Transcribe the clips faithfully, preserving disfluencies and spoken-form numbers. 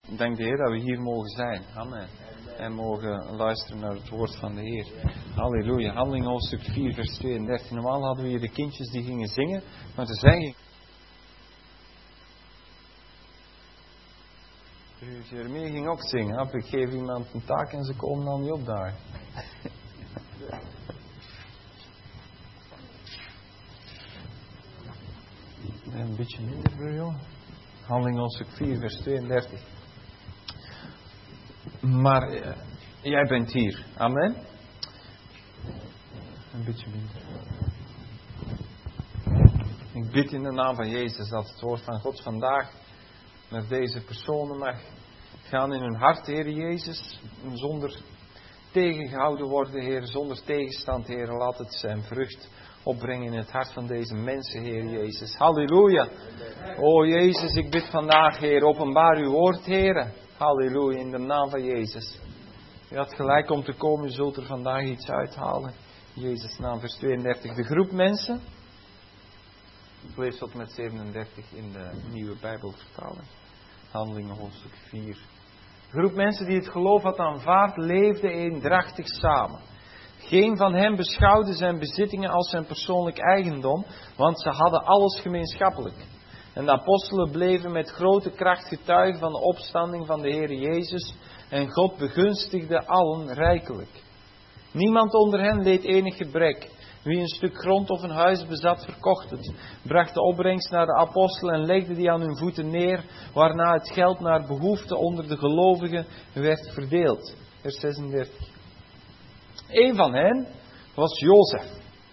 Dank de Heer dat we hier mogen zijn. Amen. En mogen luisteren naar het woord van de Heer. Halleluja. Handelingen hoofdstuk vier vers tweeëndertig. Normaal hadden we hier de kindjes die gingen zingen. Maar er zijn... Jeremie ging ook zingen. Ik geef iemand een taak en ze komen dan niet op daar. Een beetje minder voor jou. Handelingen hoofdstuk vier vers tweeëndertig. Maar uh, jij bent hier. Amen. Een beetje minder. Ik bid in de naam van Jezus dat het woord van God vandaag naar deze personen mag gaan in hun hart, Heer Jezus. Zonder tegengehouden worden, Heer. Zonder tegenstand, Heer. Laat het zijn vrucht opbrengen in het hart van deze mensen, Heer Jezus. Halleluja. O Jezus, ik bid vandaag, Heer, openbaar uw woord, Heer. Halleluja, in de naam van Jezus. U had gelijk om te komen, u zult er vandaag iets uithalen. In Jezus' naam, vers tweeëndertig. De groep mensen. Ik lees tot met zevenendertig in de nieuwe Bijbelvertaling. Handelingen hoofdstuk vier. De groep mensen die het geloof had aanvaard, leefde eendrachtig samen. Geen van hen beschouwde zijn bezittingen als zijn persoonlijk eigendom, want ze hadden alles gemeenschappelijk. En de apostelen bleven met grote kracht getuigen van de opstanding van de Heer Jezus en God begunstigde allen rijkelijk. Niemand onder hen leed enig gebrek. Wie een stuk grond of een huis bezat, verkocht het, bracht de opbrengst naar de apostelen en legde die aan hun voeten neer, waarna het geld naar behoefte onder de gelovigen werd verdeeld. Vers zesendertig. Een van hen was Jozef.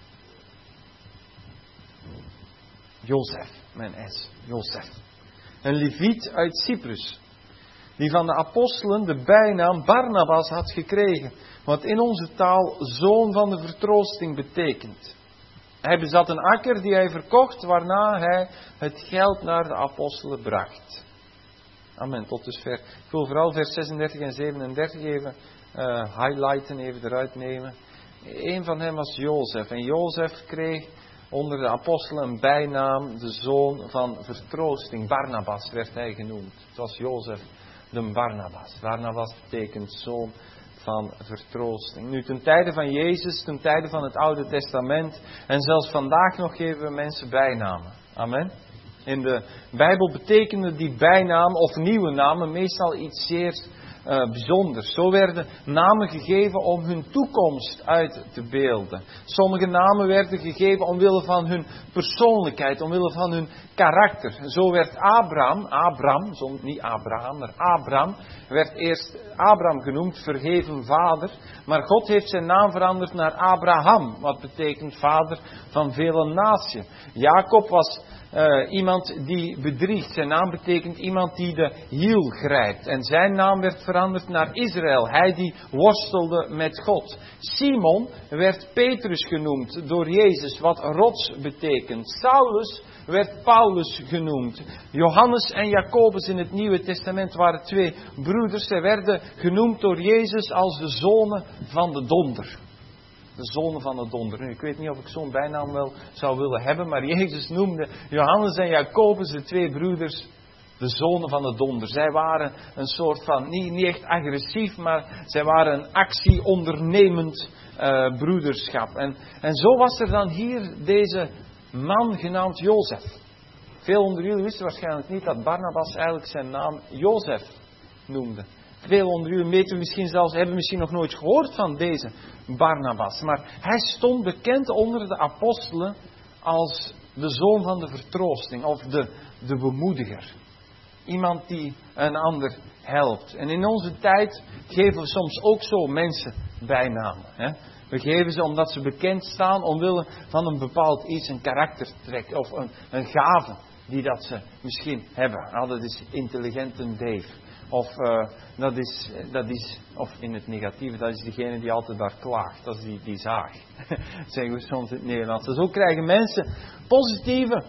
Jozef, mijn S, Jozef. Een leviet uit Cyprus, die van de apostelen de bijnaam Barnabas had gekregen, wat in onze taal zoon van de vertroosting betekent. Hij bezat een akker die hij verkocht, waarna hij het geld naar de apostelen bracht. Amen, tot dusver. Ik wil vooral vers zesendertig en zevenendertig even uh, highlighten, even eruit nemen. Een van hen was Jozef. En Jozef kreeg onder de apostelen een bijnaam, de zoon van vertroosting. Barnabas werd hij genoemd. Het was Jozef de Barnabas. Barnabas betekent zoon van vertroosting. Nu, ten tijde van Jezus, ten tijde van het Oude Testament en zelfs vandaag nog geven we mensen bijnamen. Amen. In de Bijbel betekende die bijnaam of nieuwe namen meestal iets zeer uh, bijzonders. Zo werden namen gegeven om hun toekomst uit te beelden. Sommige namen werden gegeven omwille van hun persoonlijkheid, omwille van hun karakter. Zo werd Abraham, Abraham, soms niet Abraham, maar Abraham, werd eerst Abraham genoemd, verheven vader. Maar God heeft zijn naam veranderd naar Abraham, wat betekent vader van vele naties. Jacob was Uh, iemand die bedriegt. Zijn naam betekent iemand die de hiel grijpt. En zijn naam werd veranderd naar Israël. Hij die worstelde met God. Simon werd Petrus genoemd door Jezus, wat rots betekent. Saulus werd Paulus genoemd. Johannes en Jacobus in het Nieuwe Testament waren twee broeders. Zij werden genoemd door Jezus als de zonen van de donder. De zonen van de donder. Nu, ik weet niet of ik zo'n bijnaam wel zou willen hebben, maar Jezus noemde Johannes en Jacobus, de twee broeders, de zonen van de donder. Zij waren een soort van, niet, niet echt agressief, maar zij waren een actieondernemend uh, broederschap. En, en zo was er dan hier deze man genaamd Jozef. Veel onder jullie wisten waarschijnlijk niet dat Barnabas eigenlijk zijn naam Jozef noemde. Veel onder u weten misschien zelfs, hebben misschien nog nooit gehoord van deze Barnabas. Maar hij stond bekend onder de apostelen als de zoon van de vertroosting of de, de bemoediger. Iemand die een ander helpt. En in onze tijd geven we soms ook zo mensen bijnamen. Hè? We geven ze omdat ze bekend staan omwille van een bepaald iets, een karaktertrek of een, een gave die dat ze misschien hebben. Nou, dat is intelligente Dave. Of uh, dat, is, dat is, of in het negatieve, dat is degene die altijd daar klaagt. Dat is die, die zaag. Zeggen we soms in het Nederlands. Zo krijgen mensen positieve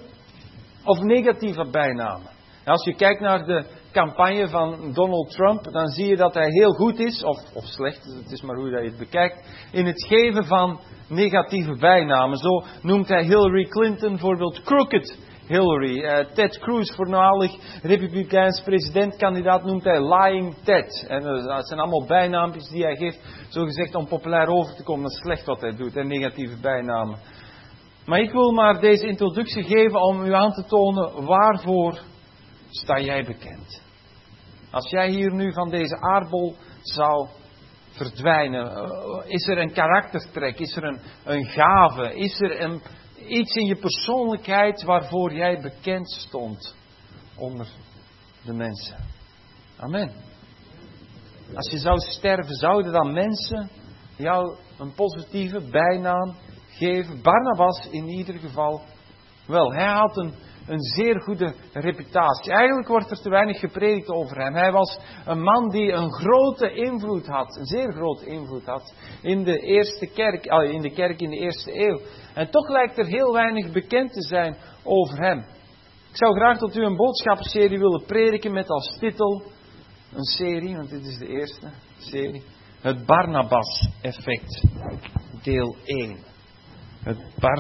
of negatieve bijnamen. En als je kijkt naar de campagne van Donald Trump, dan zie je dat hij heel goed is, of, of slecht, het is maar hoe je het bekijkt, in het geven van negatieve bijnamen. Zo noemt hij Hillary Clinton bijvoorbeeld crooked Hillary. Uh, Ted Cruz, voormalig Republikeins presidentkandidaat, noemt hij Lying Ted. En uh, dat zijn allemaal bijnaampjes die hij geeft, zogezegd om populair over te komen. Dat is slecht wat hij doet, hè, negatieve bijnamen. Maar ik wil maar deze introductie geven om u aan te tonen waarvoor sta jij bekend. Als jij hier nu van deze aardbol zou verdwijnen, is er een karaktertrek, is er een, een gave, is er een, iets in je persoonlijkheid waarvoor jij bekend stond onder de mensen. Amen. Als je zou sterven, zouden dan mensen jou een positieve bijnaam geven? Barnabas in ieder geval wel. Hij had een, een zeer goede reputatie. Eigenlijk wordt er te weinig gepredikt over hem. Hij was een man die een grote invloed had, een zeer grote invloed had in de eerste kerk, in de kerk in de eerste eeuw. En toch lijkt er heel weinig bekend te zijn over hem. Ik zou graag tot u een boodschappenserie willen prediken met als titel, een serie, want dit is de eerste serie, het Barnabas-effect, deel één. Het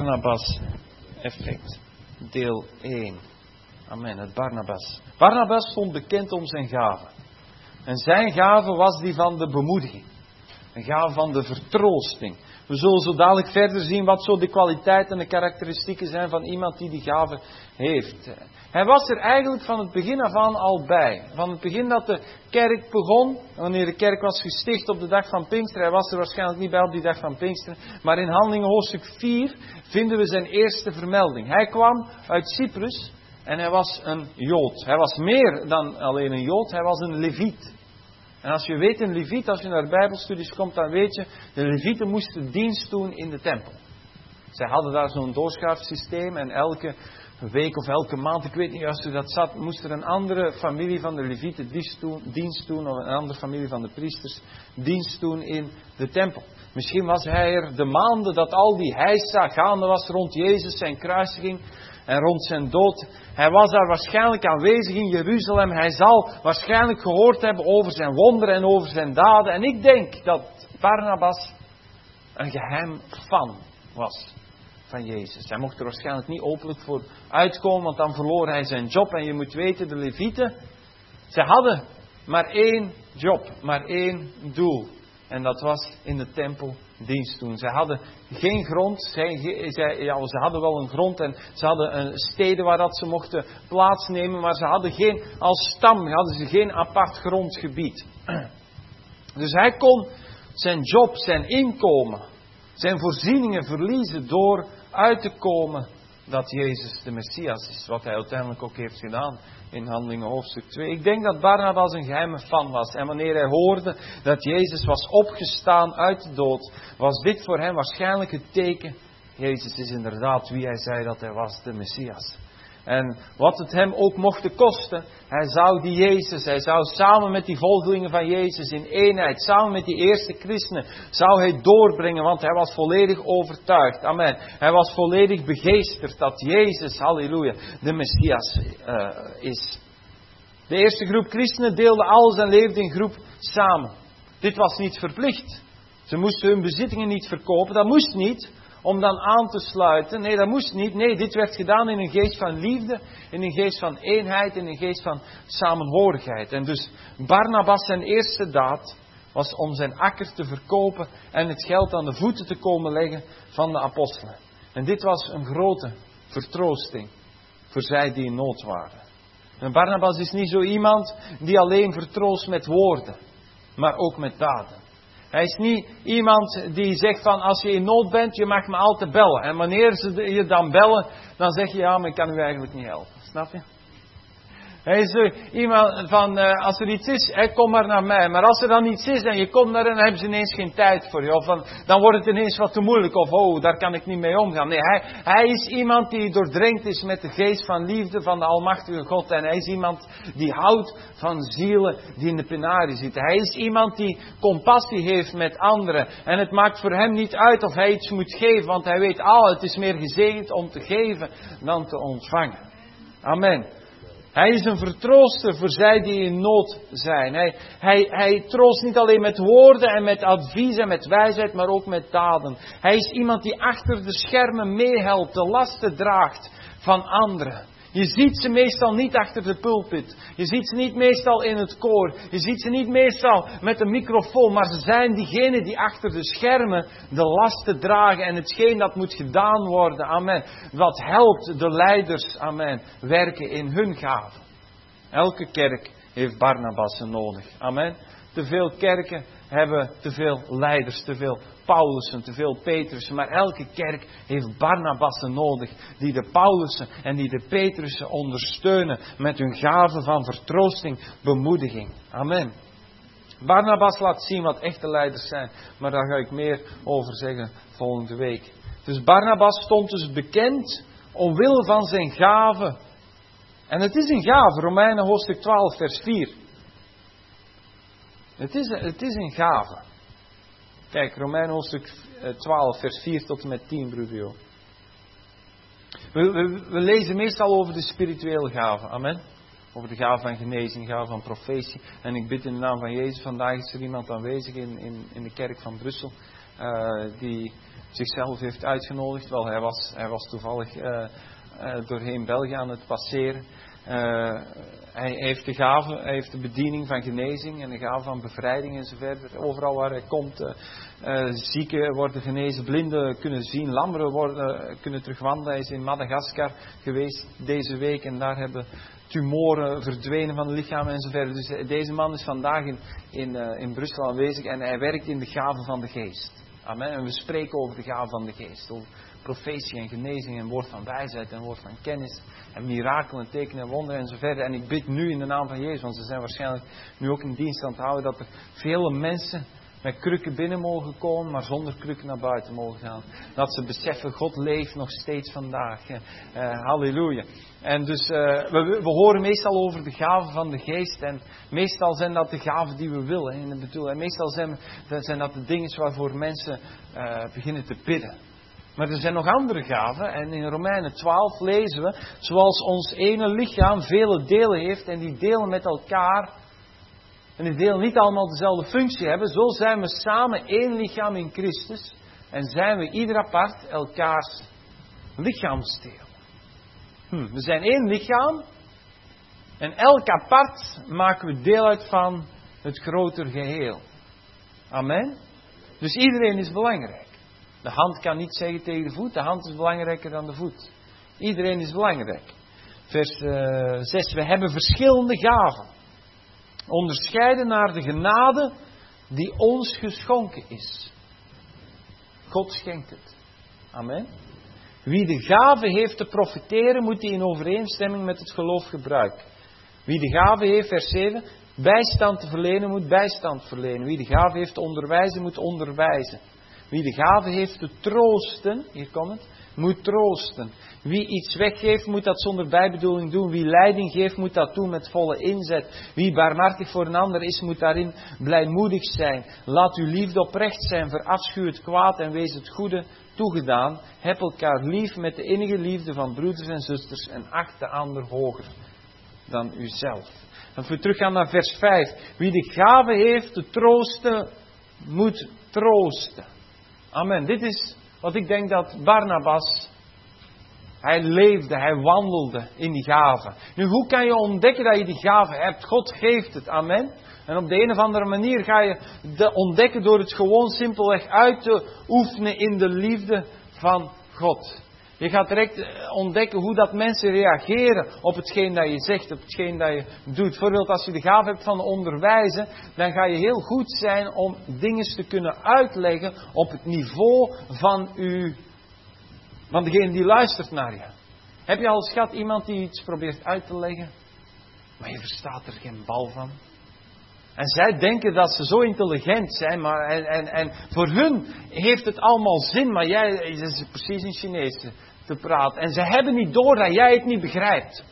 Barnabas-effect, deel één. Amen, het Barnabas. Barnabas stond bekend om zijn gave. En zijn gave was die van de bemoediging. Een gave van de vertroosting. We zullen zo dadelijk verder zien wat zo de kwaliteiten en de karakteristieken zijn van iemand die die gave heeft. Hij was er eigenlijk van het begin af aan al bij. Van het begin dat de kerk begon, wanneer de kerk was gesticht op de dag van Pinksteren. Hij was er waarschijnlijk niet bij op die dag van Pinksteren. Maar in Handelingen hoofdstuk vier vinden we zijn eerste vermelding. Hij kwam uit Cyprus en hij was een Jood. Hij was meer dan alleen een Jood, hij was een Leviet. En als je weet, een Leviet, als je naar bijbelstudies komt, dan weet je, de Levieten moesten dienst doen in de tempel. Zij hadden daar zo'n doorschuifsysteem en elke week of elke maand, ik weet niet juist hoe dat zat, moest er een andere familie van de Levieten dienst doen, dienst doen of een andere familie van de priesters dienst doen in de tempel. Misschien was hij er de maanden dat al die heisa gaande was rond Jezus, zijn kruisiging en rond zijn dood. Hij was daar waarschijnlijk aanwezig in Jeruzalem. Hij zal waarschijnlijk gehoord hebben over zijn wonderen en over zijn daden. En ik denk dat Barnabas een geheim fan was van Jezus. Hij mocht er waarschijnlijk niet openlijk voor uitkomen, want dan verloor hij zijn job. En je moet weten, de Levieten, ze hadden maar één job, maar één doel. En dat was in de tempel dienst doen. Ze hadden geen grond. Zij, zij, ja, ze hadden wel een grond en ze hadden een steden waar dat ze mochten plaatsnemen. Maar ze hadden geen, als stam hadden ze geen apart grondgebied. Dus hij kon zijn job, zijn inkomen, zijn voorzieningen verliezen door uit te komen dat Jezus de Messias is. Wat hij uiteindelijk ook heeft gedaan in Handelingen hoofdstuk twee. Ik denk dat Barnabas een geheime fan was. En wanneer hij hoorde dat Jezus was opgestaan uit de dood, was dit voor hem waarschijnlijk het teken. Jezus is inderdaad wie hij zei dat hij was, de Messias. En wat het hem ook mocht kosten, hij zou die Jezus, hij zou samen met die volgelingen van Jezus in eenheid, samen met die eerste christenen, zou hij doorbrengen, want hij was volledig overtuigd. Amen. Hij was volledig begeesterd dat Jezus, halleluja, de Messias uh, is. De eerste groep christenen deelde alles en leefde in groep samen. Dit was niet verplicht. Ze moesten hun bezittingen niet verkopen, dat moest niet. Om dan aan te sluiten. Nee, dat moest niet. Nee, dit werd gedaan in een geest van liefde. In een geest van eenheid. In een geest van samenhorigheid. En dus Barnabas zijn eerste daad was om zijn akker te verkopen. En het geld aan de voeten te komen leggen van de apostelen. En dit was een grote vertroosting. Voor zij die in nood waren. En Barnabas is niet zo iemand die alleen vertroost met woorden. Maar ook met daden. Hij is niet iemand die zegt van als je in nood bent, je mag me altijd bellen. En wanneer ze je dan bellen, dan zeg je ja, maar ik kan u eigenlijk niet helpen. Snap je? Hij is uh, iemand van, uh, als er iets is, hey, kom maar naar mij. Maar als er dan iets is en je komt naar hen, dan hebben ze ineens geen tijd voor je. Of van, dan wordt het ineens wat te moeilijk. Of oh, daar kan ik niet mee omgaan. Nee, hij, hij is iemand die doordrenkt is met de geest van liefde van de Almachtige God. En hij is iemand die houdt van zielen die in de penarie zitten. Hij is iemand die compassie heeft met anderen. En het maakt voor hem niet uit of hij iets moet geven. Want hij weet al, het is meer gezegend om te geven dan te ontvangen. Amen. Hij is een vertrooster voor zij die in nood zijn. Hij, hij, hij troost niet alleen met woorden en met advies en met wijsheid, maar ook met daden. Hij is iemand die achter de schermen meehelpt, de lasten draagt van anderen. Je ziet ze meestal niet achter de pulpit. Je ziet ze niet meestal in het koor. Je ziet ze niet meestal met een microfoon. Maar ze zijn diegenen die achter de schermen de lasten dragen. En hetgeen dat moet gedaan worden. Amen. Wat helpt de leiders. Amen. Werken in hun gaven. Elke kerk heeft Barnabassen nodig. Amen. Te veel kerken hebben te veel leiders, te veel Paulussen, te veel Petrussen. Maar elke kerk heeft Barnabassen nodig. Die de Paulussen en die de Petrussen ondersteunen met hun gaven van vertroosting, bemoediging. Amen. Barnabas laat zien wat echte leiders zijn. Maar daar ga ik meer over zeggen volgende week. Dus Barnabas stond dus bekend omwille van zijn gaven. En het is een gave, Romeinen hoofdstuk twaalf vers vier. Het is, het is een gave. Kijk, Romeinen hoofdstuk twaalf, vers vier tot en met tien, broeder. We, we, we lezen meestal over de spirituele gaven. Amen. Over de gave van genezing, de gave van profetie. En ik bid in de naam van Jezus, vandaag is er iemand aanwezig in, in, in de kerk van Brussel. Uh, die zichzelf heeft uitgenodigd. Wel, hij was, hij was toevallig uh, uh, doorheen België aan het passeren. Uh, hij heeft de gave, hij heeft de bediening van genezing en de gave van bevrijding enzovoort. Overal waar hij komt, uh, uh, zieken worden genezen, blinden kunnen zien, lammeren worden, uh, kunnen terugwandelen. Hij is in Madagaskar geweest deze week en daar hebben tumoren verdwenen van het lichaam enzovoort. Dus deze man is vandaag in, in, uh, in Brussel aanwezig en hij werkt in de gave van de geest. Amen. En we spreken over de gave van de geest. Over profetie en genezing en woord van wijsheid en woord van kennis. En mirakelen, tekenen en wonderen enzovoort. En ik bid nu in de naam van Jezus. Want ze zijn waarschijnlijk nu ook in dienst aan het houden. Dat er vele mensen met krukken binnen mogen komen. Maar zonder krukken naar buiten mogen gaan. Dat ze beseffen, God leeft nog steeds vandaag. Uh, halleluja. En dus uh, we, we horen meestal over de gaven van de geest. En meestal zijn dat de gaven die we willen. En, bedoel, en meestal zijn, zijn dat de dingen waarvoor mensen uh, beginnen te bidden. Maar er zijn nog andere gaven. En in Romeinen twaalf lezen we. Zoals ons ene lichaam vele delen heeft. En die delen met elkaar. En die delen niet allemaal dezelfde functie hebben. Zo zijn we samen één lichaam in Christus. En zijn we ieder apart elkaars lichaamsdeel. Hm, we zijn één lichaam. En elk apart maken we deel uit van het groter geheel. Amen. Dus iedereen is belangrijk. De hand kan niet zeggen tegen de voet. De hand is belangrijker dan de voet. Iedereen is belangrijk. Vers uh, zes. We hebben verschillende gaven. Onderscheiden naar de genade die ons geschonken is. God schenkt het. Amen. Wie de gave heeft te profiteren, moet die in overeenstemming met het geloof gebruiken. Wie de gave heeft, vers zeven, bijstand te verlenen, moet bijstand verlenen. Wie de gave heeft te onderwijzen, moet onderwijzen. Wie de gave heeft te troosten, hier komt het, moet troosten. Wie iets weggeeft, moet dat zonder bijbedoeling doen. Wie leiding geeft, moet dat doen met volle inzet. Wie barmhartig voor een ander is, moet daarin blijmoedig zijn. Laat uw liefde oprecht zijn, verafschuw het kwaad en wees het goede toegedaan. Heb elkaar lief met de innige liefde van broeders en zusters en acht de ander hoger dan uzelf. Als we teruggaan naar vers vijf. Wie de gave heeft te troosten, moet troosten. Amen. Dit is wat ik denk dat Barnabas, hij leefde, hij wandelde in die gave. Nu, hoe kan je ontdekken dat je die gave hebt? God geeft het. Amen. En op de een of andere manier ga je de ontdekken door het gewoon simpelweg uit te oefenen in de liefde van God. Je gaat direct ontdekken hoe dat mensen reageren op hetgeen dat je zegt, op hetgeen dat je doet. Bijvoorbeeld als je de gave hebt van onderwijzen, dan ga je heel goed zijn om dingen te kunnen uitleggen op het niveau van, u, van degene die luistert naar je. Heb je al eens gehad iemand die iets probeert uit te leggen, maar je verstaat er geen bal van? En zij denken dat ze zo intelligent zijn, maar en, en, en voor hun heeft het allemaal zin, maar jij is precies in Chinees te praten. En ze hebben niet door dat jij het niet begrijpt.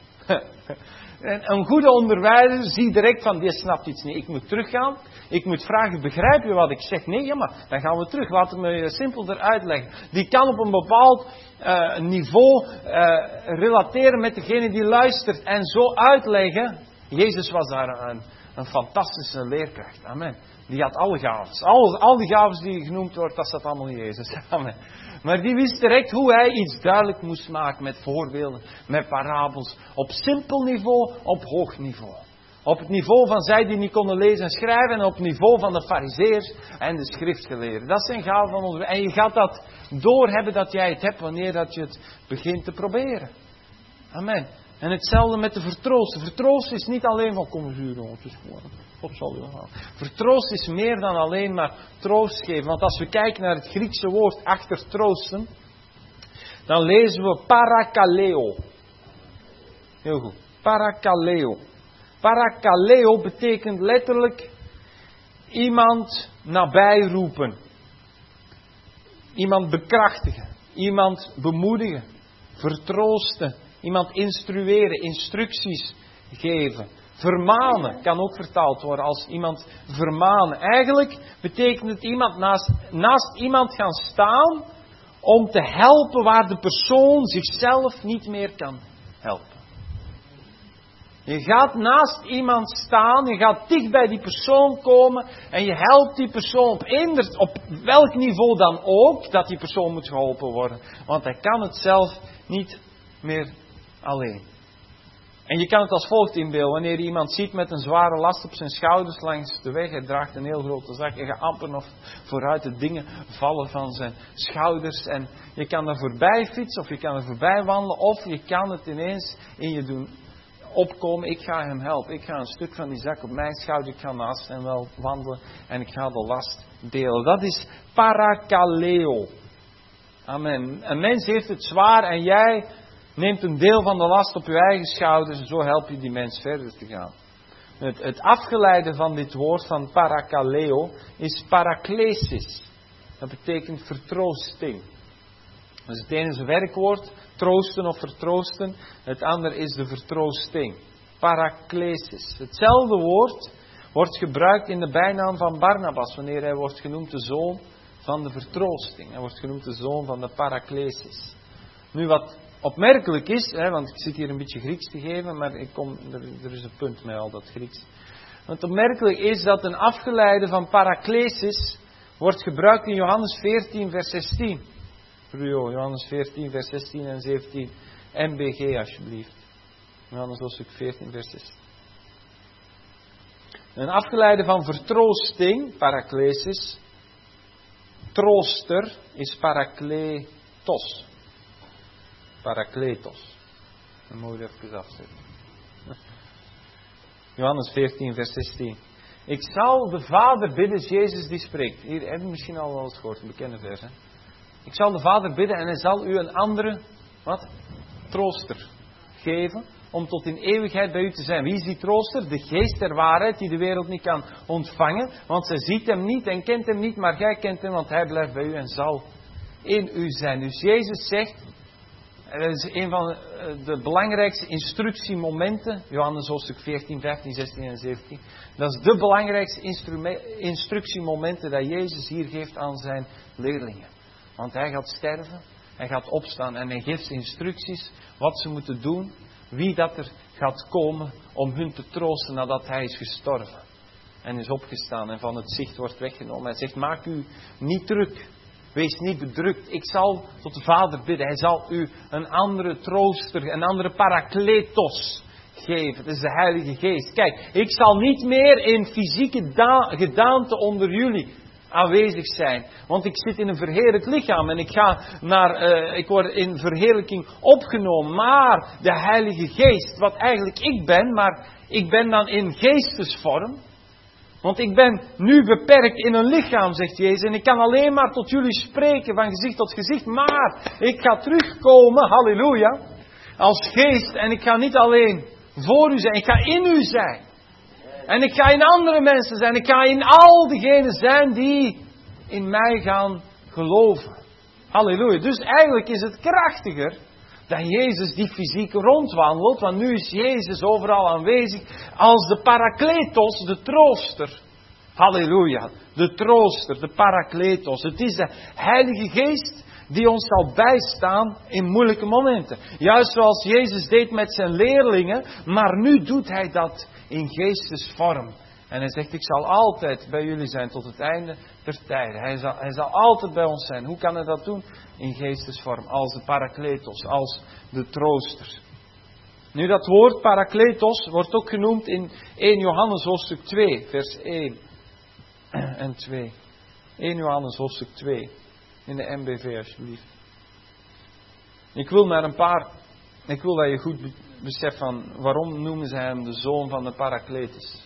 En een goede onderwijzer ziet direct van, die snapt iets niet. Ik moet teruggaan, ik moet vragen, begrijp je wat ik zeg? Nee, ja, maar dan gaan we terug, laat het me simpelder uitleggen. Die kan op een bepaald uh, niveau uh, relateren met degene die luistert en zo uitleggen. Jezus was daar een, een fantastische leerkracht. Amen. Die had alle gaven. Al, al die gaven die genoemd wordt, dat staat allemaal in Jezus. Amen. Maar die wist direct hoe hij iets duidelijk moest maken met voorbeelden, met parabels. Op simpel niveau, op hoog niveau. Op het niveau van zij die niet konden lezen en schrijven en op het niveau van de farizeeërs en de schriftgeleerden. Dat zijn gaven van ons. En je gaat dat doorhebben dat jij het hebt wanneer dat je het begint te proberen. Amen. En hetzelfde met de vertroosten. Vertroosten is niet alleen van kom eens hier, jongen, het is gewoon, God zal u halen. Vertroosten is meer dan alleen maar troost geven. Want als we kijken naar het Griekse woord achter troosten, dan lezen we parakaleo. Heel goed. Parakaleo. Parakaleo betekent letterlijk iemand nabij roepen. Iemand bekrachtigen. Iemand bemoedigen. Vertroosten. Iemand instrueren. Instructies geven. Vermanen kan ook vertaald worden als iemand vermanen. Eigenlijk betekent het iemand naast, naast iemand gaan staan om te helpen waar de persoon zichzelf niet meer kan helpen. Je gaat naast iemand staan, je gaat dicht bij die persoon komen en je helpt die persoon op, eender, op welk niveau dan ook dat die persoon moet geholpen worden. Want hij kan het zelf niet meer alleen. En je kan het als volgt inbeelden. Wanneer je iemand ziet met een zware last op zijn schouders langs de weg. Hij draagt een heel grote zak. En gaat amper nog vooruit. De dingen vallen van zijn schouders. En je kan er voorbij fietsen. Of je kan er voorbij wandelen. Of je kan het ineens in je doen opkomen. Ik ga hem helpen. Ik ga een stuk van die zak op mijn schouder. Ik ga naast hem wel wandelen. En ik ga de last delen. Dat is parakaleo. Amen. Een mens heeft het zwaar. En jij neemt een deel van de last op je eigen schouders en zo help je die mens verder te gaan. Het, het afgeleide van dit woord, van parakaleo, is paraklesis. Dat betekent vertroosting. Dus het ene is een werkwoord, troosten of vertroosten. Het andere is de vertroosting. Paraklesis. Hetzelfde woord wordt gebruikt in de bijnaam van Barnabas, wanneer hij wordt genoemd de zoon van de vertroosting. Hij wordt genoemd de zoon van de paraklesis. Nu wat opmerkelijk is, hè, want ik zit hier een beetje Grieks te geven, maar ik kom, er, er is een punt met al dat Grieks. Want opmerkelijk is dat een afgeleide van paraklesis wordt gebruikt in Johannes veertien vers zestien. Ruo, Johannes veertien vers zestien en zeventien. M B G alsjeblieft. Johannes hoofdstuk veertien vers zestien. Een afgeleide van vertroosting, paraklesis. Trooster is parakletos. Parakletos. Dan moet je even afzetten. Johannes veertien, vers zestien. Ik zal de Vader bidden, Jezus die spreekt. Hier hebben we misschien al wel eens gehoord, een bekende vers. Hè? Ik zal de Vader bidden en hij zal u een andere, wat? Trooster geven. Om tot in eeuwigheid bij u te zijn. Wie is die trooster? De geest der waarheid die de wereld niet kan ontvangen. Want zij ziet hem niet en kent hem niet, maar gij kent hem, want hij blijft bij u en zal in u zijn. Dus Jezus zegt, dat is een van de belangrijkste instructiemomenten. Johannes hoofdstuk veertien, vijftien, zestien en zeventien. Dat is de belangrijkste instructiemomenten dat Jezus hier geeft aan zijn leerlingen. Want hij gaat sterven, hij gaat opstaan en hij geeft instructies wat ze moeten doen. Wie dat er gaat komen om hun te troosten nadat hij is gestorven. En is opgestaan en van het zicht wordt weggenomen. Hij zegt, maak u niet druk. Wees niet bedrukt. Ik zal tot de Vader bidden. Hij zal u een andere trooster, een andere parakletos geven. Dat is de Heilige Geest. Kijk, ik zal niet meer in fysieke da- gedaante onder jullie aanwezig zijn. Want ik zit in een verheerlijk lichaam en ik ga naar, uh, ik word in verheerlijking opgenomen. Maar de Heilige Geest, wat eigenlijk ik ben, maar ik ben dan in geestesvorm. Want ik ben nu beperkt in een lichaam, zegt Jezus. En ik kan alleen maar tot jullie spreken, van gezicht tot gezicht. Maar ik ga terugkomen, halleluja, als geest. En ik ga niet alleen voor u zijn, ik ga in u zijn. En ik ga in andere mensen zijn. Ik ga in al diegenen zijn die in mij gaan geloven. Halleluja. Dus eigenlijk is het krachtiger dat Jezus die fysiek rondwandelt. Want nu is Jezus overal aanwezig als de parakletos, de trooster. Halleluja. De trooster, de parakletos. Het is de Heilige Geest die ons zal bijstaan in moeilijke momenten. Juist zoals Jezus deed met zijn leerlingen, maar nu doet hij dat in geestesvorm. En hij zegt, ik zal altijd bij jullie zijn tot het einde der tijden. Hij zal, hij zal altijd bij ons zijn. Hoe kan hij dat doen? In geestesvorm, als de Parakletos, als de trooster. Nu, dat woord Parakletos wordt ook genoemd in eerste Johannes hoofdstuk twee, vers één en twee. eerste Johannes hoofdstuk twee, in de M B V alsjeblieft. Ik wil maar een paar, ik wil dat je goed beseft van waarom noemen ze hem de zoon van de Parakletos.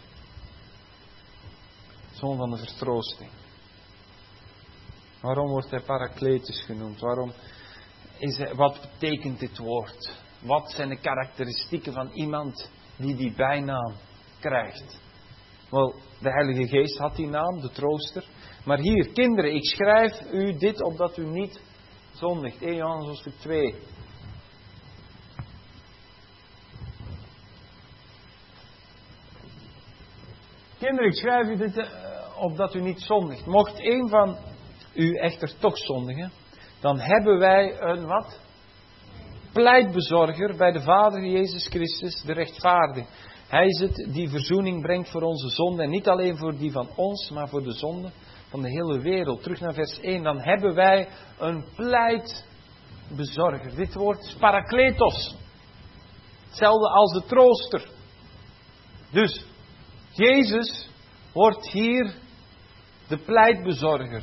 Zoon van de vertroosting. Waarom wordt hij Parakletos genoemd? Waarom is hij, wat betekent dit woord? Wat zijn de karakteristieken van iemand die die bijnaam krijgt? Wel, de Heilige Geest had die naam, de trooster. Maar hier, kinderen, ik schrijf u dit opdat u niet zondigt. eerste Johannes hoofdstuk twee. Kinderen, ik schrijf u dit uh, opdat u niet zondigt. Mocht een van u echter toch zondigen, dan hebben wij een wat? Pleitbezorger bij de Vader Jezus Christus, de rechtvaardige. Hij is het die verzoening brengt voor onze zonde. En niet alleen voor die van ons, maar voor de zonde van de hele wereld. Terug naar vers één. Dan hebben wij een pleitbezorger. Dit woord is Parakletos. Hetzelfde als de trooster. Dus, Jezus wordt hier de pleitbezorger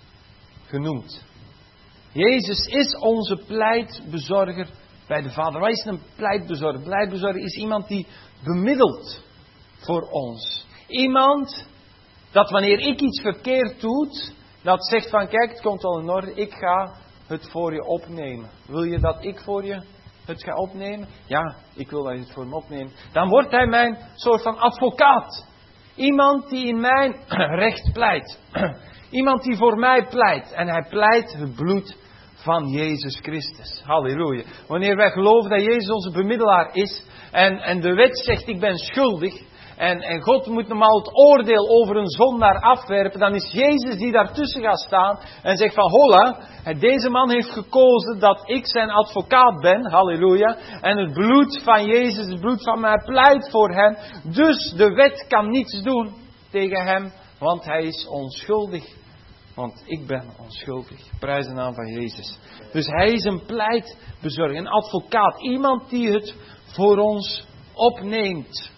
genoemd. Jezus is onze pleitbezorger bij de Vader. Wat is een pleitbezorger? Pleitbezorger is iemand die bemiddelt voor ons. Iemand dat wanneer ik iets verkeerd doe, dat zegt van kijk, het komt wel in orde, ik ga het voor je opnemen. Wil je dat ik voor je het ga opnemen? Ja, ik wil dat je het voor me opneemt. Dan wordt hij mijn soort van advocaat. Iemand die in mijn recht pleit. Iemand die voor mij pleit. En hij pleit het bloed van Jezus Christus. Halleluja. Wanneer wij geloven dat Jezus onze bemiddelaar is. En, en de wet zegt ik ben schuldig. En, en God moet normaal het oordeel over een zondaar afwerpen. Dan is Jezus die daartussen gaat staan. En zegt van hola. Deze man heeft gekozen dat ik zijn advocaat ben. Halleluja. En het bloed van Jezus, het bloed van mij pleit voor hem. Dus de wet kan niets doen tegen hem. Want hij is onschuldig. Want ik ben onschuldig. Prijs de naam van Jezus. Dus hij is een pleitbezorger. Een advocaat. Iemand die het voor ons opneemt.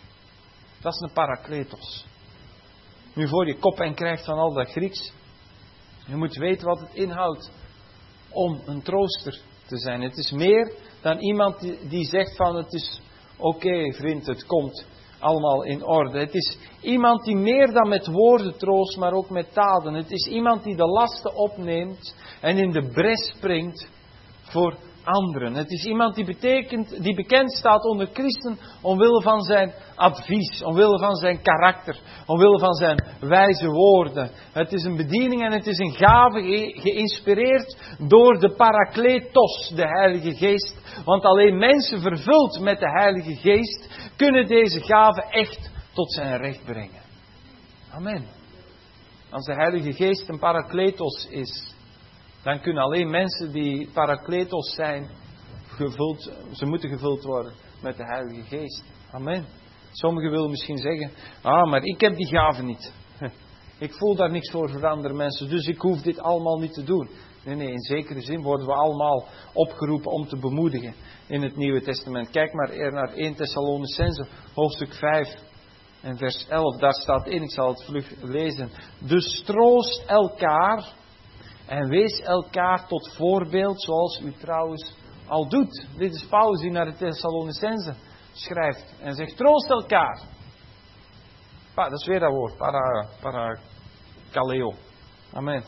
Dat is een Parakletos. Nu voor je kop en krijgt van al dat Grieks. Je moet weten wat het inhoudt om een trooster te zijn. Het is meer dan iemand die, die zegt van het is oké okay, vriend, het komt allemaal in orde. Het is iemand die meer dan met woorden troost, maar ook met daden. Het is iemand die de lasten opneemt en in de bres springt voor anderen. Het is iemand die, betekent, die bekend staat onder christen omwille van zijn advies, omwille van zijn karakter, omwille van zijn wijze woorden. Het is een bediening en het is een gave ge- geïnspireerd door de Parakletos, de Heilige Geest. Want alleen mensen vervuld met de Heilige Geest kunnen deze gave echt tot zijn recht brengen. Amen. Als de Heilige Geest een Parakletos is, dan kunnen alleen mensen die Parakletos zijn, gevuld, ze moeten gevuld worden met de Heilige Geest. Amen. Sommigen willen misschien zeggen, ah, maar ik heb die gave niet. Ik voel daar niks voor voor andere mensen, dus ik hoef dit allemaal niet te doen. Nee, nee, in zekere zin worden we allemaal opgeroepen om te bemoedigen in het Nieuwe Testament. Kijk maar naar eerste Thessalonicenzen, hoofdstuk vijf en vers elf. Daar staat in, ik zal het vlug lezen. Dus troost elkaar en wees elkaar tot voorbeeld zoals u trouwens al doet. Dit is Paulus die naar de Thessalonicenzen schrijft en zegt troost elkaar. Pa, dat is weer dat woord, para, para kaleo. Amen.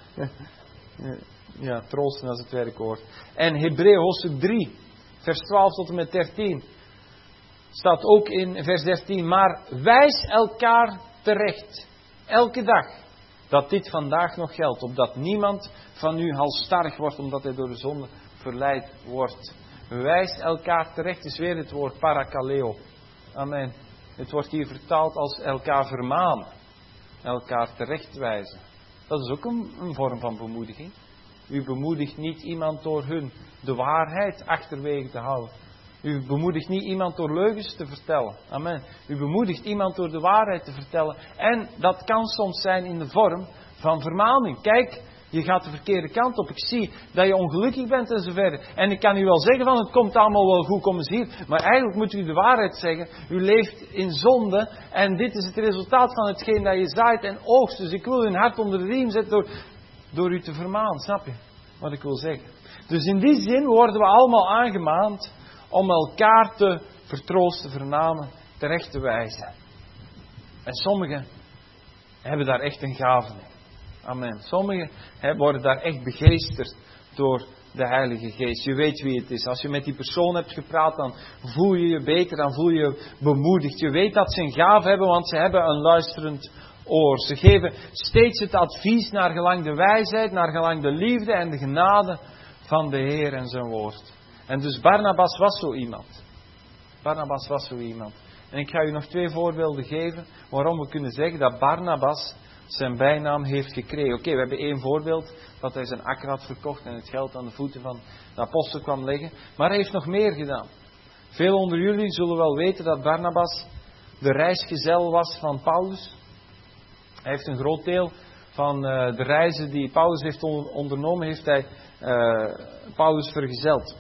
Ja, troosten als het werkwoord. En Hebreeën hoofdstuk drie, vers twaalf tot en met dertien. Staat ook in vers dertien. Maar wijs elkaar terecht. Elke dag. Dat dit vandaag nog geldt. Opdat niemand van u halstarrig wordt. Omdat hij door de zonde verleid wordt. Wijs elkaar terecht is weer het woord parakaleo. Amen. Het wordt hier vertaald als elkaar vermanen. Elkaar terechtwijzen. Dat is ook een, een vorm van bemoediging. U bemoedigt niet iemand door hun de waarheid achterwege te houden. U bemoedigt niet iemand door leugens te vertellen. Amen. U bemoedigt iemand door de waarheid te vertellen. En dat kan soms zijn in de vorm van vermaning. Kijk, je gaat de verkeerde kant op. Ik zie dat je ongelukkig bent en zo verder. En ik kan u wel zeggen van het komt allemaal wel goed, kom eens hier. Maar eigenlijk moet u de waarheid zeggen. U leeft in zonde en dit is het resultaat van hetgeen dat je zaait en oogst. Dus ik wil uw hart onder de riem zetten door, door u te vermanen. Snap je wat ik wil zeggen? Dus in die zin worden we allemaal aangemaand om elkaar te vertroosten, vermanen, terecht te wijzen. En sommigen hebben daar echt een gave in. Amen. Sommigen worden daar echt begeesterd door de Heilige Geest. Je weet wie het is. Als je met die persoon hebt gepraat, dan voel je je beter, dan voel je je bemoedigd. Je weet dat ze een gave hebben, want ze hebben een luisterend oor. Ze geven steeds het advies naar gelang de wijsheid, naar gelang de liefde en de genade van de Heer en zijn woord. En dus Barnabas was zo iemand. Barnabas was zo iemand. En ik ga u nog twee voorbeelden geven waarom we kunnen zeggen dat Barnabas zijn bijnaam heeft gekregen. Oké, okay, we hebben één voorbeeld, dat hij zijn akker had verkocht en het geld aan de voeten van de apostel kwam leggen. Maar hij heeft nog meer gedaan. Veel onder jullie zullen wel weten dat Barnabas de reisgezel was van Paulus. Hij heeft een groot deel van uh, de reizen die Paulus heeft ondernomen, heeft hij uh, Paulus vergezeld.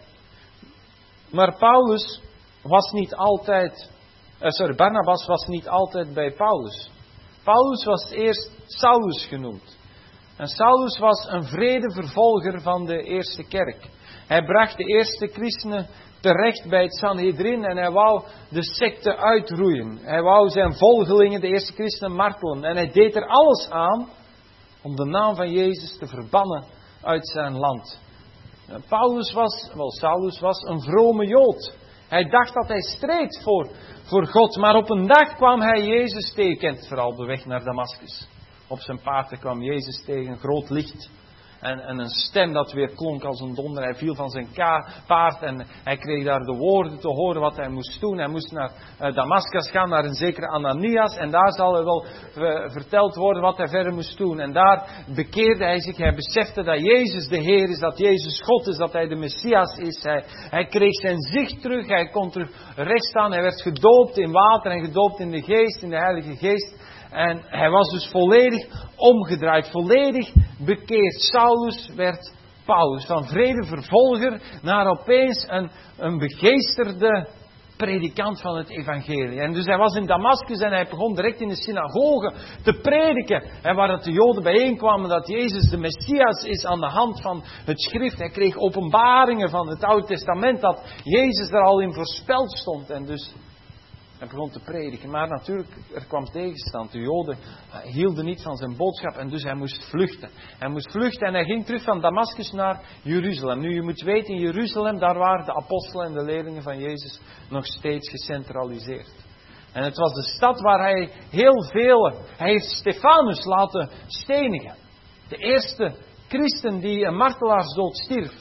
Maar Paulus was niet altijd, uh, sorry, Barnabas was niet altijd bij Paulus. Paulus was eerst Saulus genoemd. En Saulus was een vrede vervolger van de eerste kerk. Hij bracht de eerste christenen terecht bij het Sanhedrin en hij wou de secte uitroeien. Hij wou zijn volgelingen, de eerste christenen, martelen. En hij deed er alles aan om de naam van Jezus te verbannen uit zijn land. Paulus was, wel Saulus was, een vrome Jood. Hij dacht dat hij streed voor, voor God, maar op een dag kwam hij Jezus tegen. Kent het vooral op de weg naar Damascus. Op zijn paard kwam Jezus tegen, een groot licht. En, en een stem dat weer klonk als een donder. Hij viel van zijn ka- paard en hij kreeg daar de woorden te horen wat hij moest doen. Hij moest naar uh, Damascus gaan, naar een zekere Ananias. En daar zal er wel uh, verteld worden wat hij verder moest doen. En daar bekeerde hij zich. Hij besefte dat Jezus de Heer is, dat Jezus God is, dat hij de Messias is. Hij, hij kreeg zijn zicht terug, hij kon terug recht staan. Hij werd gedoopt in water en gedoopt in de Geest, in de Heilige Geest. En hij was dus volledig omgedraaid, volledig bekeerd. Saulus werd Paulus, van vrede vervolger naar opeens een, een begeesterde predikant van het evangelie. En dus hij was in Damascus en hij begon direct in de synagoge te prediken. En waar dat de Joden bijeenkwamen dat Jezus de Messias is aan de hand van het schrift. Hij kreeg openbaringen van het Oude Testament dat Jezus er al in voorspeld stond. En dus hij begon te prediken. Maar natuurlijk, er kwam tegenstand. De Joden hielden niet van zijn boodschap en dus hij moest vluchten. Hij moest vluchten en hij ging terug van Damascus naar Jeruzalem. Nu, je moet weten, in Jeruzalem, daar waren de apostelen en de leerlingen van Jezus nog steeds gecentraliseerd. En het was de stad waar hij heel veel... Hij heeft Stefanus laten stenigen. De eerste christen die een martelaarsdood stierf.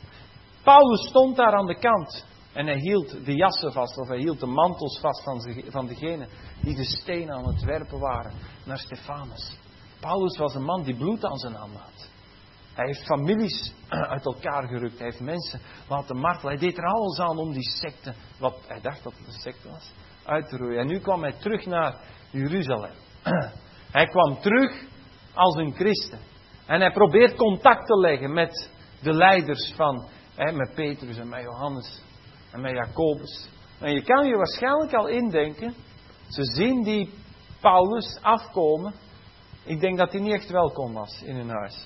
Paulus stond daar aan de kant. En hij hield de jassen vast, of hij hield de mantels vast van degenen die de stenen aan het werpen waren naar Stefanus. Paulus was een man die bloed aan zijn handen had. Hij heeft families uit elkaar gerukt. Hij heeft mensen laten martelen. Hij deed er alles aan om die secte, wat hij dacht dat het een secte was, uit te roeien. En nu kwam hij terug naar Jeruzalem. Hij kwam terug als een christen. En hij probeert contact te leggen met de leiders van, hè, met Petrus en met Johannes. En met Jacobus. En je kan je waarschijnlijk al indenken. Ze zien die Paulus afkomen. Ik denk dat hij niet echt welkom was in hun huis.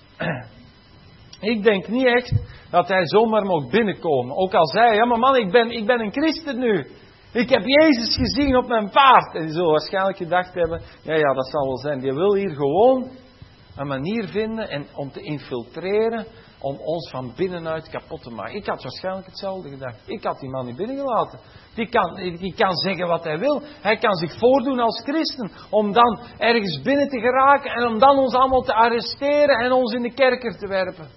Ik denk niet echt dat hij zomaar mocht binnenkomen. Ook al zei hij, ja maar man, ik ben, ik ben een christen nu. Ik heb Jezus gezien op mijn paard. En die zullen waarschijnlijk gedacht hebben, ja ja, dat zal wel zijn. Die wil hier gewoon een manier vinden en om te infiltreren. Om ons van binnenuit kapot te maken. Ik had waarschijnlijk hetzelfde gedacht. Ik had die man niet binnengelaten. Die kan, die kan zeggen wat hij wil. Hij kan zich voordoen als christen. Om dan ergens binnen te geraken. En om dan ons allemaal te arresteren. En ons in de kerker te werpen.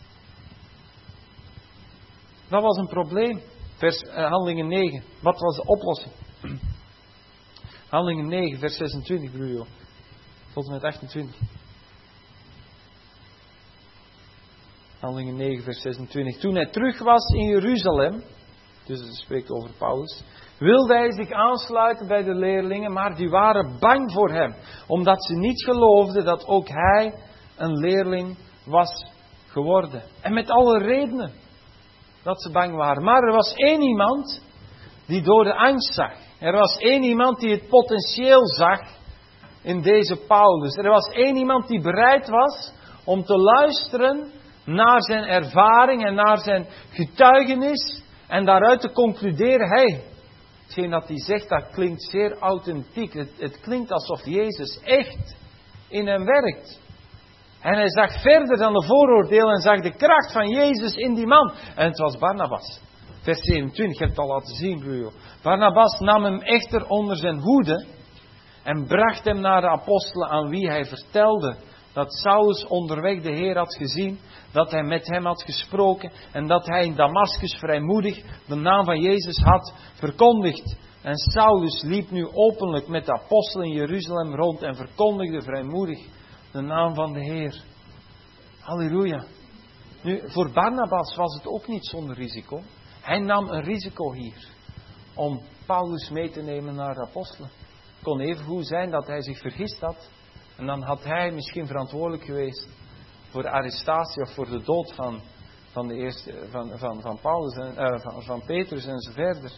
Dat was een probleem. Vers, uh, Handelingen negen. Wat was de oplossing? Handelingen negen, vers zesentwintig, broer. Tot en met achtentwintig. Handelingen negen, vers zesentwintig. Toen hij terug was in Jeruzalem, dus het spreekt over Paulus, wilde hij zich aansluiten bij de leerlingen, maar die waren bang voor hem, omdat ze niet geloofden dat ook hij een leerling was geworden. En met alle redenen dat ze bang waren. Maar er was één iemand die door de angst zag. Er was één iemand die het potentieel zag in deze Paulus. Er was één iemand die bereid was om te luisteren naar zijn ervaring en naar zijn getuigenis en daaruit te concluderen, hé, hey, hetgeen dat hij zegt, dat klinkt zeer authentiek. Het, het klinkt alsof Jezus echt in hem werkt. En hij zag verder dan de vooroordelen en zag de kracht van Jezus in die man. En het was Barnabas. Vers zevenentwintig, je hebt het al laten zien, broer. Barnabas nam hem echter onder zijn hoede en bracht hem naar de apostelen, aan wie hij vertelde dat Saulus onderweg de Heer had gezien, dat hij met hem had gesproken en dat hij in Damaskus vrijmoedig de naam van Jezus had verkondigd. En Saulus liep nu openlijk met de apostelen in Jeruzalem rond en verkondigde vrijmoedig de naam van de Heer. Halleluja. Nu, voor Barnabas was het ook niet zonder risico. Hij nam een risico hier om Paulus mee te nemen naar de apostelen. Het kon even goed zijn dat hij zich vergist had. En dan had hij misschien verantwoordelijk geweest voor de arrestatie of voor de dood van, van, de eerste, van, van, van, Paulus en, uh, van, van Petrus en zo verder.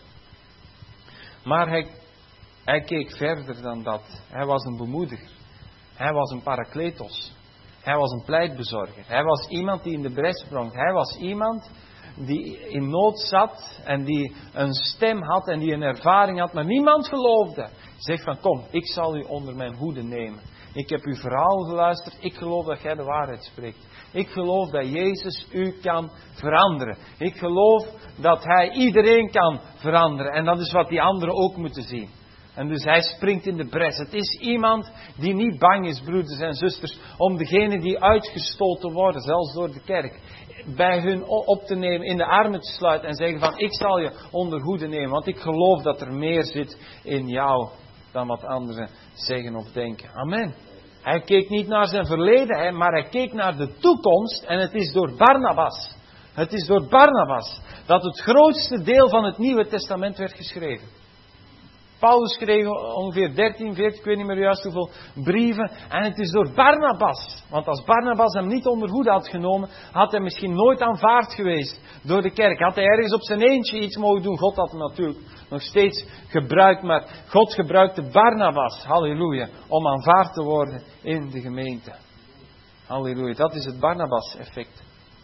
Maar hij, hij keek verder dan dat. Hij was een bemoediger. Hij was een parakletos. Hij was een pleitbezorger. Hij was iemand die in de bres sprong. Hij was iemand die in nood zat en die een stem had en die een ervaring had, maar niemand geloofde. Hij zegt van, kom, ik zal u onder mijn hoede nemen. Ik heb uw verhaal geluisterd. Ik geloof dat jij de waarheid spreekt. Ik geloof dat Jezus u kan veranderen. Ik geloof dat Hij iedereen kan veranderen. En dat is wat die anderen ook moeten zien. En dus hij springt in de bres. Het is iemand die niet bang is, broeders en zusters, om degenen die uitgestoten worden, zelfs door de kerk, bij hun op te nemen, in de armen te sluiten en zeggen van, ik zal je onder hoede nemen, want ik geloof dat er meer zit in jou dan wat anderen zeggen of denken. Amen. Hij keek niet naar zijn verleden, maar hij keek naar de toekomst en het is door Barnabas. Het is door Barnabas dat het grootste deel van het Nieuwe Testament werd geschreven. Paulus schreef ongeveer dertien, veertien, ik weet niet meer juist hoeveel brieven. En het is door Barnabas. Want als Barnabas hem niet onder hoede had genomen, had hij misschien nooit aanvaard geweest door de kerk. Had hij ergens op zijn eentje iets mogen doen. God had hem natuurlijk nog steeds gebruikt. Maar God gebruikte Barnabas, halleluja, om aanvaard te worden in de gemeente. Halleluja, dat is het Barnabas-effect.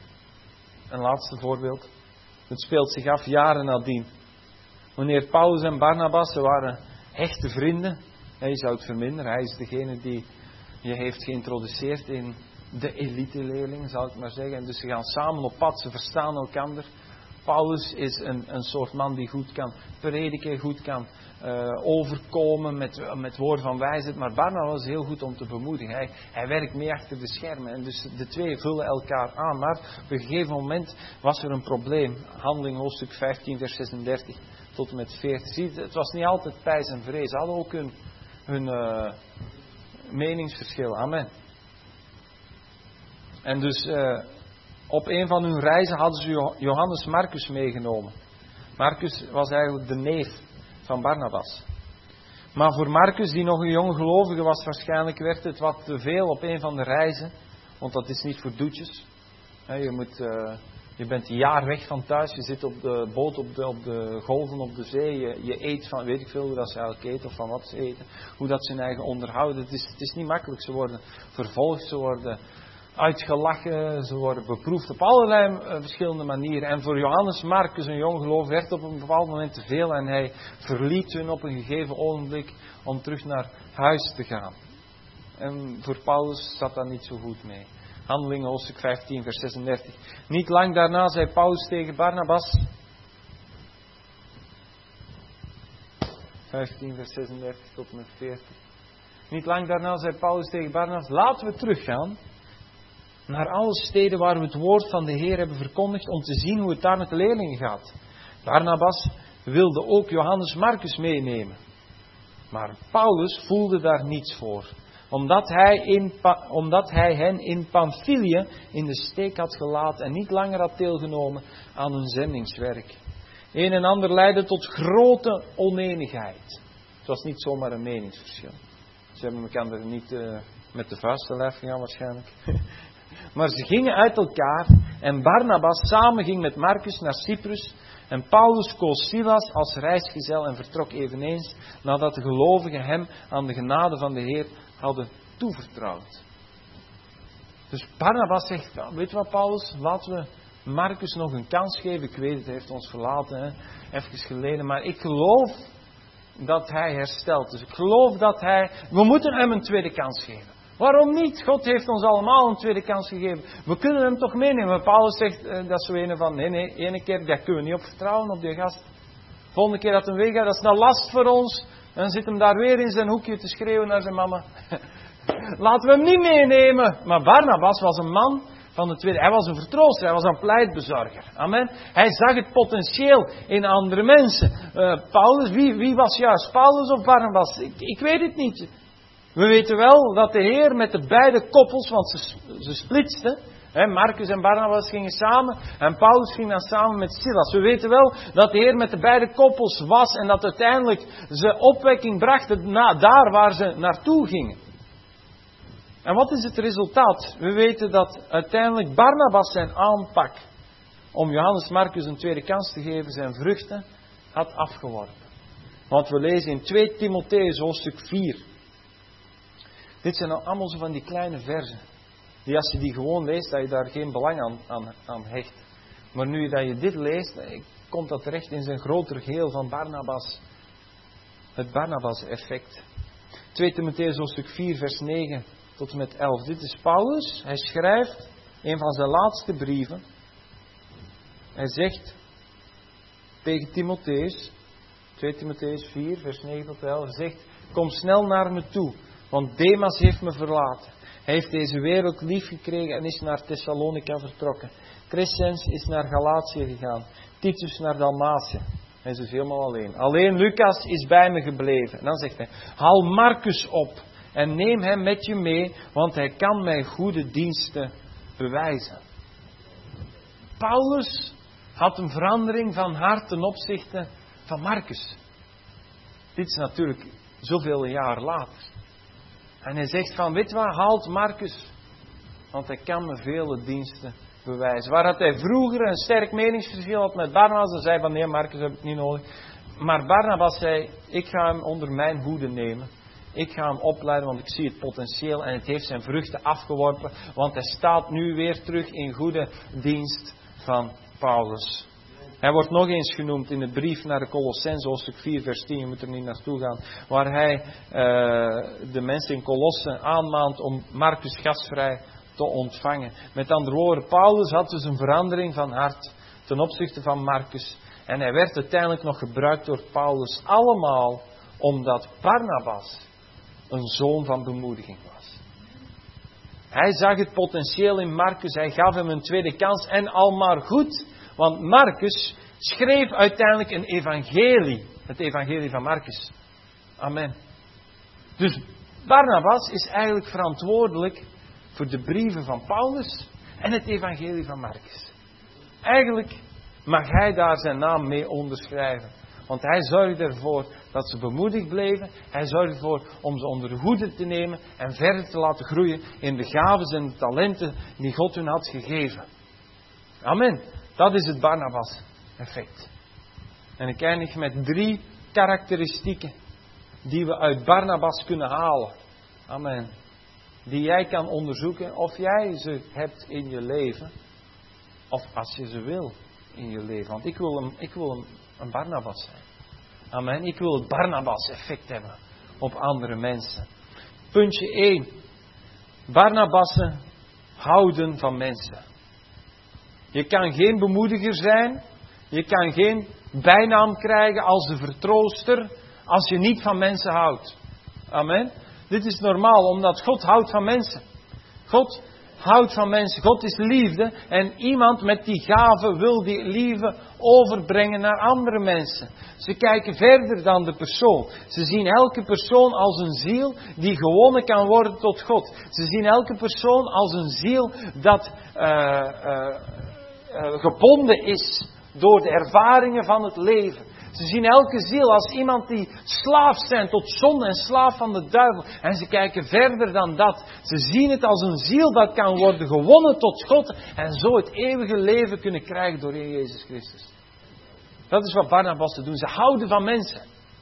Een laatste voorbeeld. Het speelt zich af jaren nadien. Wanneer Paulus en Barnabas, ze waren echte vrienden. Je zou het verminderen. Hij is degene die je heeft geïntroduceerd in de elite-leerlingen, zou ik maar zeggen. En dus ze gaan samen op pad, ze verstaan elkaar. Paulus is een, een soort man die goed kan prediken, goed kan uh, overkomen met, met woorden van wijsheid. Maar Barnabas is heel goed om te bemoedigen. Hij, hij werkt mee achter de schermen. En dus de twee vullen elkaar aan. Maar op een gegeven moment was er een probleem. Handelingen hoofdstuk vijftien, vers zesendertig tot en met veertig. Zie je, het was niet altijd pijs en vrees. Ze hadden ook hun, hun uh, meningsverschillen. Amen. En dus... Uh, Op een van hun reizen hadden ze Johannes Marcus meegenomen. Marcus was eigenlijk de neef van Barnabas. Maar voor Marcus, die nog een jonge gelovige was, waarschijnlijk werd het wat te veel op een van de reizen. Want dat is niet voor doetjes. Je, moet, uh, je bent een jaar weg van thuis. Je zit op de boot, op de, op de golven, op de zee. Je, je eet van, weet ik veel hoe dat ze eigenlijk eten of van wat ze eten. Hoe dat ze hun eigen onderhouden. Het is, het is niet makkelijk. Ze worden vervolgd, ze worden... uitgelachen, ze worden beproefd op allerlei uh, verschillende manieren. En voor Johannes Marcus, een jong geloof, werd op een bepaald moment te veel en hij verliet hun op een gegeven ogenblik om terug naar huis te gaan. En voor Paulus zat dat niet zo goed mee. Handelingen hoofdstuk vijftien, vers zesendertig. Niet lang daarna zei Paulus tegen Barnabas, vijftien, vers zesendertig tot en met veertig. Niet lang daarna zei Paulus tegen Barnabas, laten we teruggaan naar alle steden waar we het woord van de Heer hebben verkondigd, om te zien hoe het daar met de leerlingen gaat. Barnabas wilde ook Johannes Marcus meenemen. Maar Paulus voelde daar niets voor. Omdat hij, in, omdat hij hen in Pamphylië in de steek had gelaten en niet langer had deelgenomen aan hun zendingswerk. Een en ander leidde tot grote oneenigheid. Het was niet zomaar een meningsverschil. Ze hebben elkaar er niet uh, met de vuist te lijf gegaan waarschijnlijk. Maar ze gingen uit elkaar en Barnabas samen ging met Marcus naar Cyprus. En Paulus koos Silas als reisgezel en vertrok eveneens nadat de gelovigen hem aan de genade van de Heer hadden toevertrouwd. Dus Barnabas zegt, weet je wat Paulus, laten we Marcus nog een kans geven. Ik weet het, hij heeft ons verlaten, hè, even geleden. Maar ik geloof dat hij herstelt. Dus ik geloof dat hij, we moeten hem een tweede kans geven. Waarom niet? God heeft ons allemaal een tweede kans gegeven. We kunnen hem toch meenemen. Paulus zegt, uh, dat is zo een van, nee, nee, ene keer, daar kunnen we niet op vertrouwen, op die gast. Volgende keer dat hij weg gaat, dat is nou last voor ons. En dan zit hem daar weer in zijn hoekje te schreeuwen naar zijn mama. Laten we hem niet meenemen. Maar Barnabas was een man van de tweede. Hij was een vertrooster, hij was een pleitbezorger. Amen. Hij zag het potentieel in andere mensen. Uh, Paulus, wie, wie was juist? Paulus of Barnabas? Ik, ik weet het niet. We weten wel dat de Heer met de beide koppels, want ze, ze splitsten. Hè, Marcus en Barnabas gingen samen en Paulus ging dan samen met Silas. We weten wel dat de Heer met de beide koppels was en dat uiteindelijk ze opwekking brachten na, daar waar ze naartoe gingen. En wat is het resultaat? We weten dat uiteindelijk Barnabas zijn aanpak om Johannes Marcus een tweede kans te geven, zijn vruchten had afgeworpen. Want we lezen in twee Timotheus hoofdstuk vier. Dit zijn nou allemaal zo van die kleine verzen. Die als je die gewoon leest, dat je daar geen belang aan, aan, aan hecht. Maar nu dat je dit leest, komt dat terecht in zijn groter geheel van Barnabas. Het Barnabas-effect. twee Timotheus hoofdstuk vier vers negen tot en met elf. Dit is Paulus. Hij schrijft een van zijn laatste brieven. Hij zegt tegen Timotheus, twee Timotheus vier vers negen tot elf, hij zegt, kom snel naar me toe. Want Demas heeft me verlaten. Hij heeft deze wereld lief gekregen en is naar Thessalonica vertrokken. Crescens is naar Galatië gegaan. Titus naar Dalmatie. Hij is dus helemaal alleen. Alleen Lucas is bij me gebleven. En dan zegt hij, haal Marcus op en neem hem met je mee, want hij kan mij goede diensten bewijzen. Paulus had een verandering van hart ten opzichte van Marcus. Dit is natuurlijk zoveel jaar later. En hij zegt van, weet wat, haalt Marcus, want hij kan me vele diensten bewijzen. Waar had hij vroeger een sterk meningsverschil had met Barnabas, dan zei van, nee Marcus heb ik niet nodig. Maar Barnabas zei, ik ga hem onder mijn hoede nemen. Ik ga hem opleiden, want ik zie het potentieel en het heeft zijn vruchten afgeworpen. Want hij staat nu weer terug in goede dienst van Paulus. Hij wordt nog eens genoemd in de brief naar de Colossenzen, hoofdstuk vier, vers tien. Je moet er niet naartoe gaan. Waar hij uh, de mensen in Colosse aanmaant om Marcus gastvrij te ontvangen. Met andere woorden, Paulus had dus een verandering van hart ten opzichte van Marcus. En hij werd uiteindelijk nog gebruikt door Paulus. Allemaal omdat Barnabas een zoon van bemoediging was. Hij zag het potentieel in Marcus. Hij gaf hem een tweede kans. En al maar goed. Want Marcus schreef uiteindelijk een evangelie. Het evangelie van Marcus. Amen. Dus Barnabas is eigenlijk verantwoordelijk voor de brieven van Paulus en het evangelie van Marcus. Eigenlijk mag hij daar zijn naam mee onderschrijven. Want hij zorgde ervoor dat ze bemoedigd bleven. Hij zorgde ervoor om ze onder de hoede te nemen en verder te laten groeien in de gaven en de talenten die God hun had gegeven. Amen. Dat is het Barnabas-effect. En ik eindig met drie karakteristieken die we uit Barnabas kunnen halen. Amen. Die jij kan onderzoeken of jij ze hebt in je leven. Of als je ze wil in je leven. Want ik wil een, ik wil een, een Barnabas zijn. Amen. Ik wil het Barnabas-effect hebben op andere mensen. Puntje één. Barnabassen houden van mensen. Je kan geen bemoediger zijn. Je kan geen bijnaam krijgen als de vertrooster. Als je niet van mensen houdt. Amen. Dit is normaal, omdat God houdt van mensen. God houdt van mensen. God is liefde en iemand met die gave wil die liefde overbrengen naar andere mensen. Ze kijken verder dan de persoon. Ze zien elke persoon als een ziel die gewonnen kan worden tot God. Ze zien elke persoon als een ziel dat uh, uh, uh, gebonden is door de ervaringen van het leven. Ze zien elke ziel als iemand die slaaf zijn tot zonde en slaaf van de duivel. En ze kijken verder dan dat. Ze zien het als een ziel dat kan worden gewonnen tot God. En zo het eeuwige leven kunnen krijgen door Jezus Christus. Dat is wat Barnabas doen. Ze houden van mensen.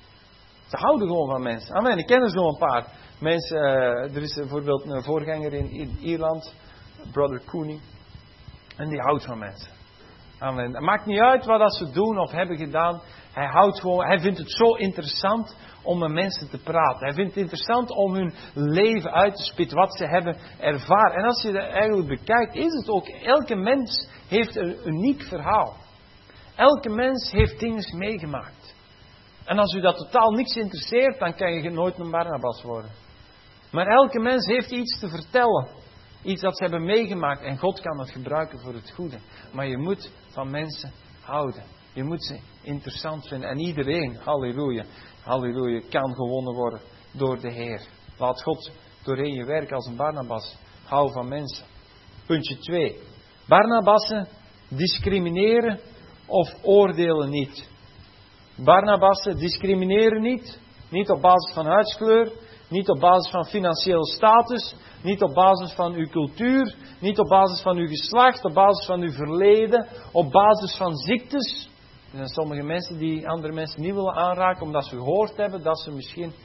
Ze houden gewoon van mensen. Amen. Ik ken er zo een paar mensen. Uh, er is bijvoorbeeld een voorganger in, in Ierland. Brother Cooney. En die houdt van mensen. Amen. Het maakt niet uit wat dat ze doen of hebben gedaan. Hij houdt gewoon, hij vindt het zo interessant om met mensen te praten. Hij vindt het interessant om hun leven uit te spitten, wat ze hebben ervaren. En als je dat eigenlijk bekijkt, is het ook, elke mens heeft een uniek verhaal. Elke mens heeft dingen meegemaakt. En als u dat totaal niks interesseert, dan kan je nooit een Barnabas worden. Maar elke mens heeft iets te vertellen. Iets dat ze hebben meegemaakt. En God kan het gebruiken voor het goede. Maar je moet van mensen houden. Je moet ze interessant vinden. En iedereen, halleluja, halleluja, kan gewonnen worden door de Heer. Laat God doorheen je werk als een Barnabas. Hou van mensen. Puntje twee. Barnabassen discrimineren of oordelen niet. Barnabassen discrimineren niet. Niet op basis van huidskleur. Niet op basis van financiële status. Niet op basis van uw cultuur. Niet op basis van uw geslacht. Op basis van uw verleden. Op basis van ziektes. Er zijn sommige mensen die andere mensen niet willen aanraken. Omdat ze gehoord hebben dat ze misschien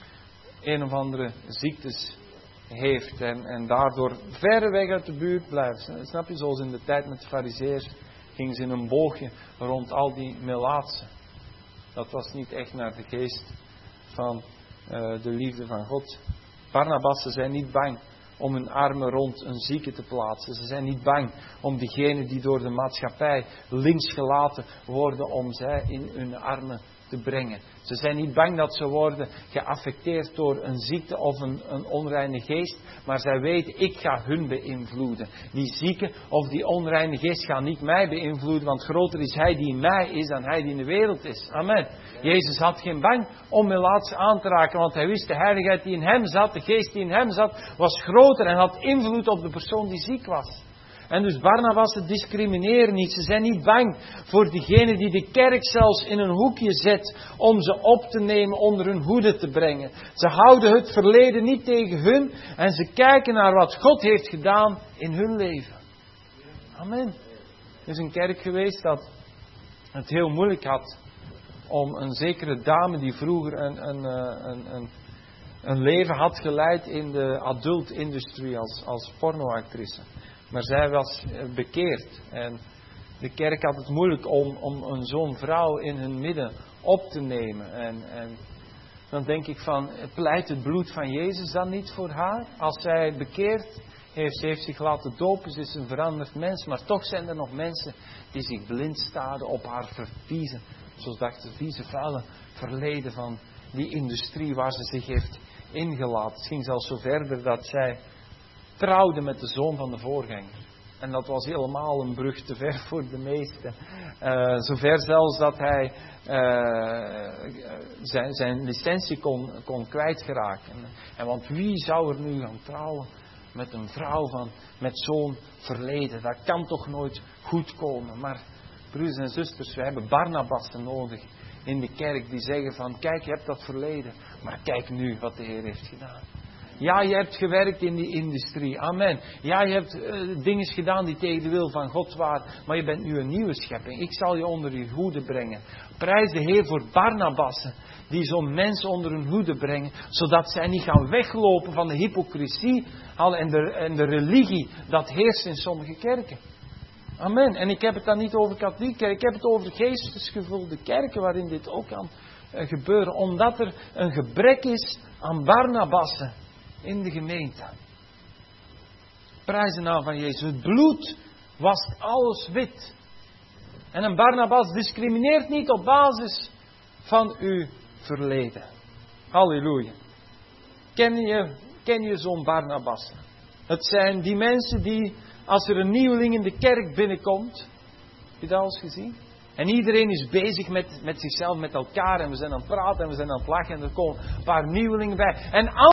een of andere ziektes heeft. En, en daardoor verre weg uit de buurt blijft. Snap je? Zoals in de tijd met de Farizeeërs. Gingen ze in een boogje rond al die melaatsen. Dat was niet echt naar de geest van uh, de liefde van God. Barnabassen zijn niet bang om hun armen rond een zieke te plaatsen. Ze zijn niet bang om diegenen die door de maatschappij links gelaten worden, om zij in hun armen te brengen. Ze zijn niet bang dat ze worden geaffecteerd door een ziekte of een, een onreine geest. Maar zij weten, ik ga hun beïnvloeden. Die zieke of die onreine geest gaat niet mij beïnvloeden. Want groter is hij die in mij is dan hij die in de wereld is. Amen. Jezus had geen bang om melaatsen aan te raken. Want hij wist, de heiligheid die in hem zat, de geest die in hem zat, was groter. En had invloed op de persoon die ziek was. En dus Barnabassen discrimineren niet. Ze zijn niet bang voor diegene die de kerk zelfs in een hoekje zet om ze op te nemen, onder hun hoede te brengen. Ze houden het verleden niet tegen hun en ze kijken naar wat God heeft gedaan in hun leven. Amen. Er is een kerk geweest dat het heel moeilijk had om een zekere dame die vroeger een, een, een, een, een leven had geleid in de adult-industrie als, als pornoactrice. Maar zij was bekeerd. En de kerk had het moeilijk om, om een zo'n vrouw in hun midden op te nemen. En, en dan denk ik van, pleit het bloed van Jezus dan niet voor haar? Als zij bekeerd heeft, ze heeft zich laten dopen, ze is een veranderd mens. Maar toch zijn er nog mensen die zich blind staren op haar verviezen. Zoals dat vieze vuile verleden van die industrie waar ze zich heeft ingelaten. Het ging zelfs zo verder dat zij trouwde met de zoon van de voorganger. En dat was helemaal een brug te ver voor de meesten. Uh, zover zelfs dat hij uh, zijn, zijn licentie kon, kon kwijtgeraken. En want wie zou er nu gaan trouwen met een vrouw van, met zo'n verleden? Dat kan toch nooit goed komen. Maar broers en zusters, we hebben Barnabassen nodig in de kerk die zeggen van, kijk, je hebt dat verleden, maar kijk nu wat de Heer heeft gedaan. Ja, je hebt gewerkt in die industrie. Amen. Ja, je hebt uh, dingen gedaan die tegen de wil van God waren. Maar je bent nu een nieuwe schepping. Ik zal je onder je hoede brengen. Prijs de Heer voor Barnabassen. Die zo'n mensen onder hun hoede brengen. Zodat zij niet gaan weglopen van de hypocrisie. En de, en de religie dat heerst in sommige kerken. Amen. En ik heb het dan niet over katholieke kerk. Ik heb het over geestesgevulde kerken waarin dit ook kan uh, gebeuren. Omdat er een gebrek is aan Barnabassen in de gemeente. Prijs de naam van Jezus. Het bloed wast alles wit. En een Barnabas discrimineert niet op basis van uw verleden. Halleluja. Ken je, ken je zo'n Barnabas? Het zijn die mensen die, als er een nieuweling in de kerk binnenkomt, heb je dat al eens gezien? En iedereen is bezig met, met zichzelf, met elkaar. En we zijn aan het praten en we zijn aan het lachen. En er komen een paar nieuwelingen bij. En